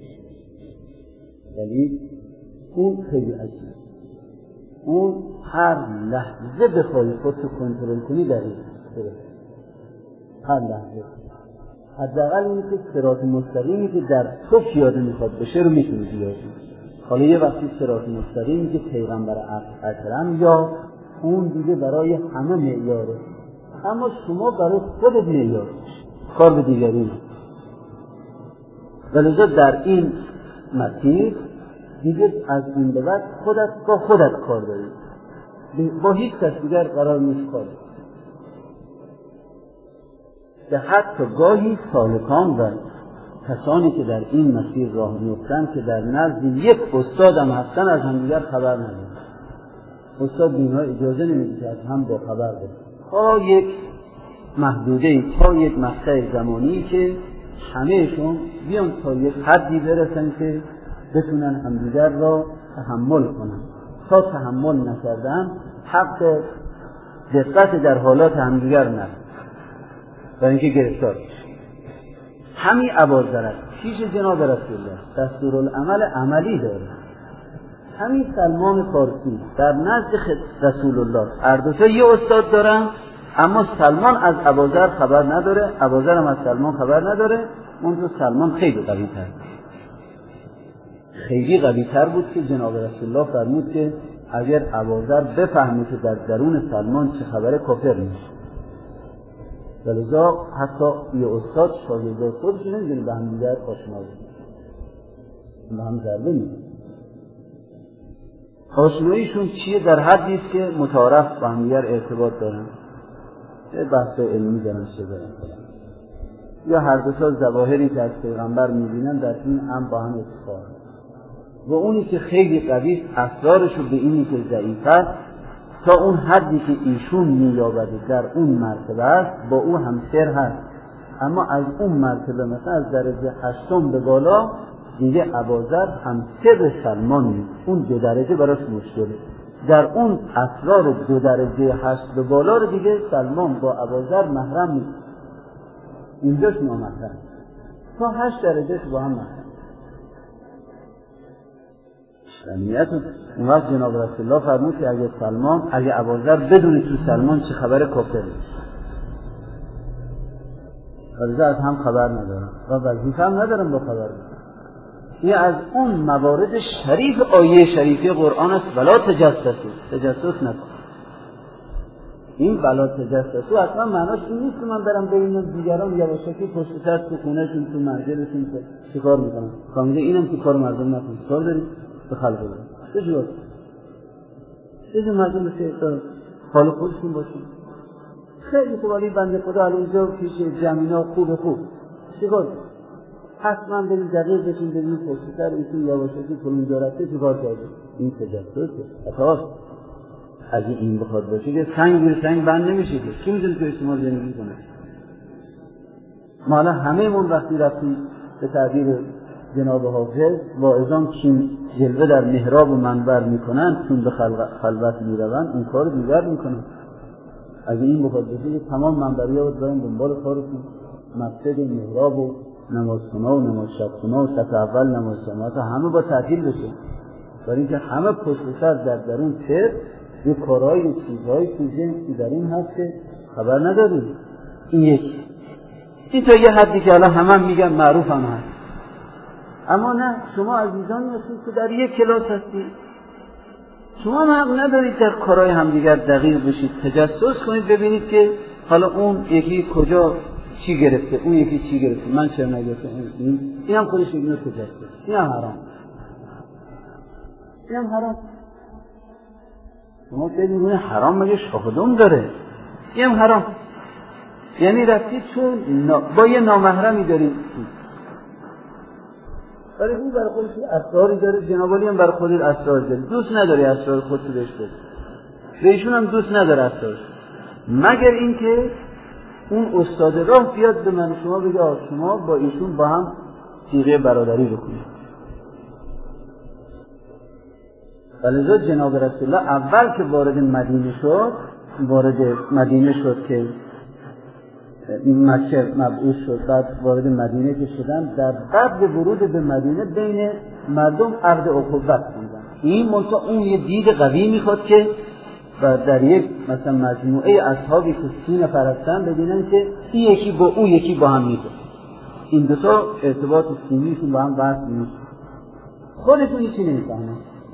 S1: ولی اون خیلی عجیب اون هر لحظه بخوایی خودتو کنترل کنی در این هر لحظه حداقل اینی که صراط مستقیمی که در تو پیاده میخواد بشه رو میتونی بیاری. حالا یه وقتی صراط مستقیمی که پیغمبر اکرم یا اون دیگه برای همه معیاره اما شما برای خودت معیار کار به دیگری ولذا در این مسیر دیگه از این به بعد خودت با خودت کار داری با هیچ کس دیگر قرار نیست کار که حتی گاهی سالکان و کسانی که در این مسیر راه میفتن که در نزد یک استاد هم هستن از هم دیگر خبر ندارن. استاد اینها اجازه نمیده که از هم با خبر بده تا یک محدوده تا یک مقطع زمانی که همهشون بیان تا یک حدی برسن که بتونن همدیگر را تحمل کنن. تا تحمل نکردن حق دقت در حالات همدیگر ندارن برای اینکه گرفتار بشه. همین ابوذر پیش جناب رسول الله دستورالعمل عملی داره. همین سلمان فارسی در نزد رسول الله هر دو تا یه استاد دارن اما سلمان از ابوذر خبر نداره ابوذر هم از سلمان خبر نداره. منتها سلمان خیلی قوی تر خیلی قوی تر بود که جناب رسول الله فرمود که اگر ابوذر بفهمه که در درون سلمان چه خبره کافر میشه. ولذا حتی یه استاد شاگرد خودش نمیدونه به هم دیگر آشنا بشه به هم ضربه میده. آشناییشون چیه؟ در حدی است که متعارف با هم دیگر ارتباط دارن یه بحث علمی دارن چه دارن یا هر دو تا ظواهری که از پیغمبر میبینن در این هم با هم اتفاق و اونی که خیلی قوی اسرارشو به اینی که ضعیف است تا اون حدی که ایشون مییابد در اون مرتبه است با او همسر هست اما از اون مرتبه مثلا از درجه هشتم به بالا دیگه ابوذر همسر سلمان نیست. اون دو درجه براش مشکله. در اون اسرار دو درجه هشت به بالا رو دیگه سلمان با ابوذر محرم نیست. اینجاش نامحرم تا هشت درجهش با هم محرم. شرمیت اون وقت جناب رسول الله فرمود که اگه سلمان اگه ابوذر بدونی تو سلمان چه خبر کافر میشه. ولذا از هم خبر ندارم و وظیفه هم ندارم با خبر بدم. این از اون موارد شریف آیه شریفه قرآن است ولا تجسسوا تجسس نکن. این ولا تجسسوا اصلا معناش این نیست که من برم ببینم دیگران یواشکی پشت سر تو خونهشون تو منزلشون چه کار میکنن. کاملا اینم که کار مردم نکن. کار دارید به خلق دارید چه جواب چه مردم بشه حال خودشون باشون. خیلی سوالی بنده خدا الانجا پیش جمینا خوب خوب چیکار حتما بریم دقیق بشیم بریم پشت‌سر ایشون یواشکی کنون دارسته چیکار کرده. این تجسسه خطاست. اگه این بخواد باشه که سنگ بیر سنگ بند نمیشه که کی میتونه تو اجتماع زندگی کنه؟ ما الان همه من وقتی رفتیم به تعبیر جناب حافظ واعظان که جلوه در محراب و منبر میکنن چون به خلوت میروند اون کار دیگر میکنن. اگه این بخواد باشه که تمام منبریا رو دارن دنبال کارشون، مسجد محراب و نمازخونا و نماز شبخونا و صف اول نماز جماعت همه با تعطیل بشه، برای اینکه همه پشت سر در درون سر یه کارهای چیزهای چیزی در این هست که خبر نداریم. این یک این تا یه حدی که الان همه هم میگن معروف هم هست. اما نه، شما عزیزانی هستید که در یک کلاس هستید، شما هم حق ندارید در کارهای همدیگر دقیق بشید، تجسس کنید ببینید که حالا اون یکی کجا چی گرفته، اون یکی چی گرفته، من چرا نگرفتم، این این هم خودش اینو تجسس، این هم حرام، این هم حرام. شما فکر می‌کنید حرام مگه شاهدون داره؟ این هم حرام. یعنی رفتید چون با یه نامحرمی دارید، برای این برای خودش اسراری داره، جنابالی هم برای خودش اسرار داره، دوست نداری اسرار خودت بهش بگی، به ایشون هم دوست نداره اسرارش، مگر اینکه اون استاد راه بیاد به من شما بگه شما با ایشون با هم صیغه برادری بکنید. ولذا جناب رسول الله اول که وارد مدینه شد وارد مدینه شد که مکه مبعوث شد، بعد وارد مدینه که شدن، در قبل ورود به مدینه بین مردم عقد اخوت خوندن. این منطقه اون یه دید قوی میخواد که در یک مثلا مجموعه اصحابی که سی نفر هستن ببینن که این یکی با اون یکی با هم میشه، این دو تا ارتباط سیمیشون با هم بحث میشه، خودشون هیچی نمیفهمن.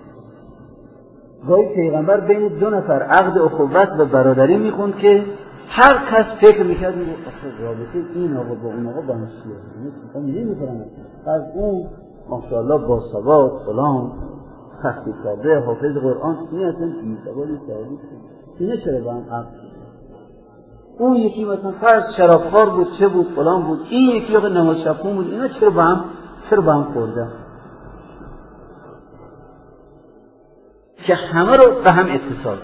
S1: گاهی پیغمبر بین دو نفر عقد اخوت و برادری میخوند که هر کس فکر میکرد میگه اصلا رابطه این آقا با اون آقا با هم چیه، نمیفهمن. از اون ماشاءالله با سواد فلان تحصیل کرده حافظ قرآن، این اصلا بی سوادی سوادی اینه چرا با هم عقد شد؟ اون یکی مثلا فرض شرابخوار بود چه بود فلان بود، این یکی آقا نماز شبخون بود، اینا چرا با هم چرا با هم خوردن؟ که همه رو به هم اتصال،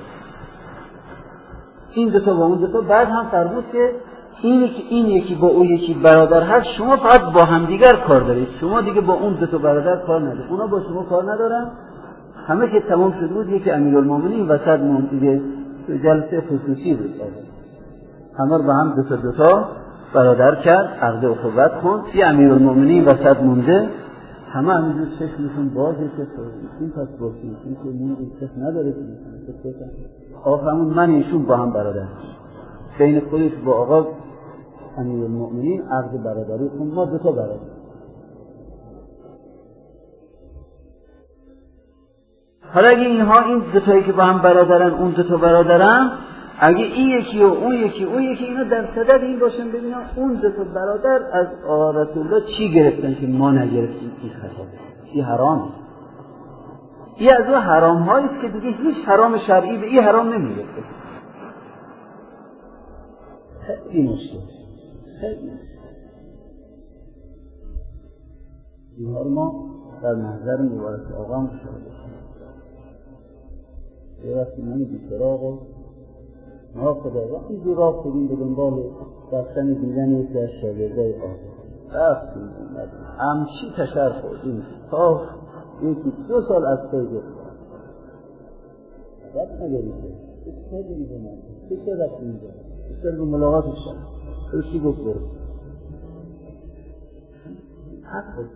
S1: این دوتا با اون دوتا. بعد هم فرمود که این یکی این یکی با اون یکی برادر هست، شما فقط با هم دیگر کار دارید، شما دیگه با اون دوتا برادر کار ندارید، اونا با شما کار ندارن. همه که تمام شد بود یکی امیرالمومنین وسط موند دیگه، جلسه خصوصی بود، همه رو با هم دوتا دوتا برادر کرد، عقد اخوت خوند، یه امیرالمومنین وسط مونده، همه همینجور چشمشون بازه که این پس باشید این که موندی چشم نداره که آخرمون من ایشون با هم برادر بین خودش با آقا امیرالمومنین عقد برادری خوند، ما دوتا برادر. حالا اگه اینها این دوتایی که با هم برادرن اون دوتا برادرن، اگه این یکی و اون یکی اون یکی اینا در صدد این باشن ببینن اون دوتا برادر از آقا رسول الله چی گرفتن که ما نگرفتیم، این خطا، این حرام، این از اون حرام هاییست که دیگه هیچ حرام شرعی به این حرام نمیگه. خیلی مشکل، خیلی مشکل. اینها رو ما در محضر مبارک آقا هم شده یه وقتی منی بیشتر آقا ما خدا وقتی زی راه کنیم به دنبال رفتن دیدن یکی از شاگردای آقا رفتیم اومدیم همچی تشر خوردیم تا یکی دو سال از پای گفتم رفت نگریده چه نگریده من چه رفت اینجا چه رو ملاقاتش شد رو چی گفت برد حق بود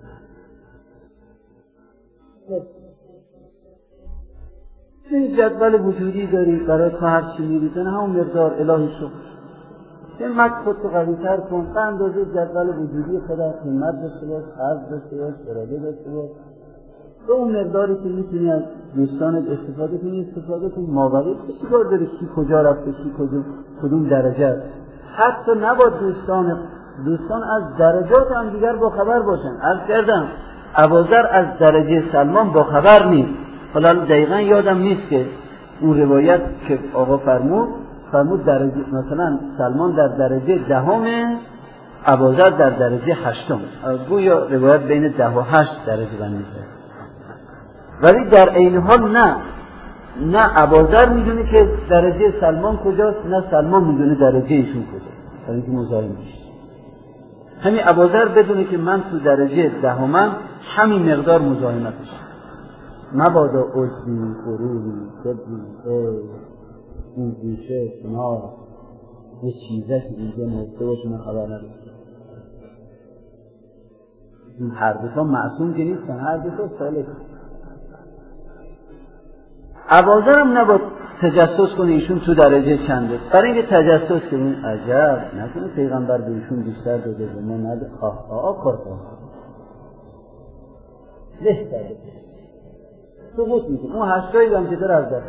S1: این جدول وجودی داری برای تو هر چی میریزن همون مقدار الهی شد همت خودتو قوی تر کن به اندازه جدول وجودی خودت همت داشته باش، عرض داشته باش، اراده داشته باش، به اون مقداری که میتونی از دوستانت استفاده کنی استفاده کنی. مابقی چی کار داری کی کجا رفته کی کجا کدوم درجه، حتی نباید دوستان دوستان از درجات هم دیگر با خبر باشن. عرض کردم ابوذر از درجه سلمان با خبر نیست، حالا دقیقا یادم نیست که اون روایت که آقا فرمود فرمود درجه مثلا سلمان در درجه دهم ابوذر در درجه هشتم، گویا روایت بین ده و هشت درجه بندی کرد. ولی در این حال نه، نه ابوذر میدونه که درجه سلمان کجاست، نه سلمان میدونه درجه ایشون کجاست، برای اینکه مزاحم میشه. همین ابوذر بدونه که من تو درجه دهمم، همین مقدار مزاحمتش. مبادا عجبی، غروری، کبری، این گوشه، کنار، یه چیزه که اینجا نفته باشه من خبر ندارم. این هر دوتا معصوم که نیستن، هر دوتا صالح. ابوذر هم نباید تجسس کنه ایشون تو درجه چنده، برای اینکه تجسس کنه عجب نکنه پیغمبر به ایشون بیشتر داده به ما نده، آه آه کار کار بهتر سقوط میکنه. اون هشتایی هم که داره از دست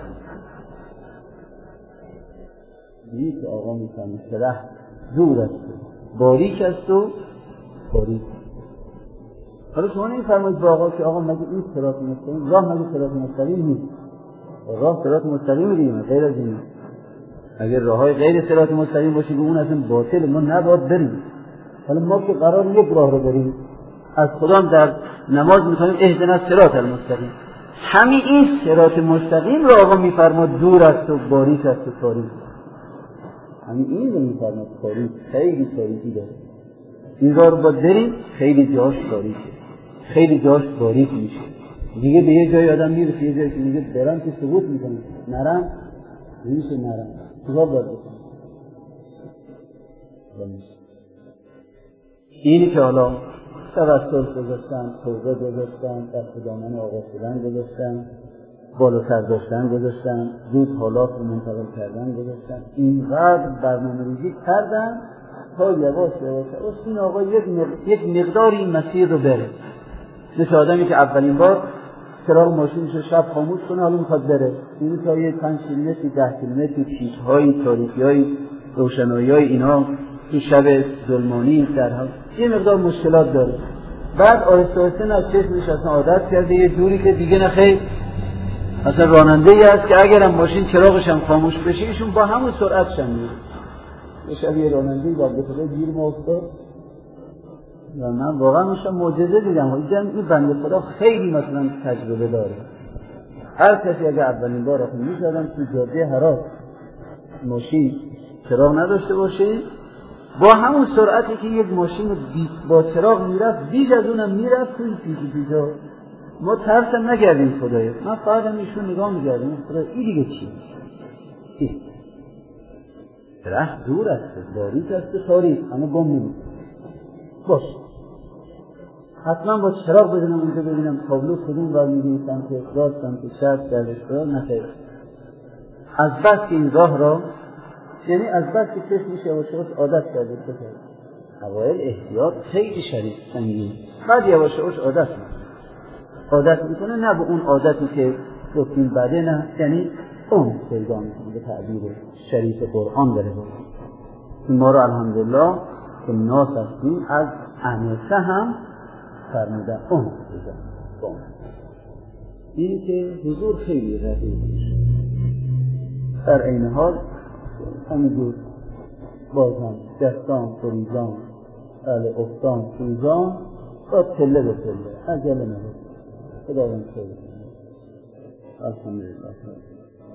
S1: دیگه که آقا میکنه سرح دور است، باریک است و باریک. حالا شما نمی‌فرمایید با آقا که آقا مگه این صراط مستقیم، راه مگه صراط مستقیم نیست؟ راه صراط مستقیم دیگه، غیر از این. اگر راههای غیر صراط مستقیم باشه که اون اصلا باطل، ما نباید بریم. حالا ما که قرار یک راه رو بریم، از خدا در نماز می‌خوایم اهدنا الصراط المستقیم، همین این صراط مستقیم رو آقا می‌فرماد دور است و باریک است و تاریک. همین این رو می‌فرماد تاریک، خیلی تاریکی داره. این راه رو باید بریم، خیلی جاش تاریکه، خیلی جاش باریک میشه. دیگه به یه جای آدم میرسه، یه جایی که میگه برم که سقوط میکنه، نرم نمیشه، نرم چیکار باید بکنم؟ اینی که حالا توسل گذاشتن، توبه گذاشتن، دست دامن آقا شدن گذاشتن، بالاتر داشتن گذاشتن، زود حالات رو منتقل کردن گذاشتن، اینقدر برنامه ریزی کردن تا یواش یواش یواش این آقا یک مقداری این مسیر رو بره. مثل آدمی که اولین بار چراغ ماشینش رو شب خاموش کنه، حالا میخواد بره، این تا یه پنج کیلومتر ده کیلومتر چیزهای تاریکی‌های روشنایی‌های اینا تو شب ظلمانی در هم یه مقدار مشکلات داره. بعد آهسته آهسته از چشمش اصلا عادت کرده یه جوری که دیگه نخیر اصلا راننده‌ای هست که اگرم ماشین چراغش هم خاموش بشه ایشون با همون سرعتش هم میره. یه شب یه راننده‌ای بنده خدا گیر ما افتاد و من واقعا میشم معجزه دیدم. این بنده خدا خیلی مثلا تجربه داره. هر کسی اگه اولین بار آخه میشدن تو جاده هرات ماشین چراغ نداشته باشه، با همون سرعتی که یک ماشین با چراغ میرفت بیش از اونم میرفت توی پیچ پیچا. ما ترسم نکردیم خدایا، من فقط ایشون نگاه می‌کردم خدا این دیگه چی؟ ای راه دور است، باریک است، تاریک، اما گم نمیشه. باش حتما با چراغ بزنم اونجا ببینم تابلو کدوم ور می‌گیره، سمت راست سمت چپ گردش کنه نخیر. از بس که این راه را یعنی از بس که چشمش یواش یواش عادت کرده بکنه. اوایل احتیاط خیلی شدید سنگین، بعد یواش یواش عادت میکنه. عادت میکنه نه به اون عادتی که گفتیم بعده، نه یعنی اون پیدا میکنه به تعبیر شریف قرآن داره. ما رو الحمدلله که ناس هستیم از انسه هم فرمودن اون پیدا اون اینی که حضور خیلی رقیق میشه. در این حال همینجور بازم دستان فریزان اهل افتان فریزان با تله به تله عجله نبود. خداوند خیلی الحمدلله.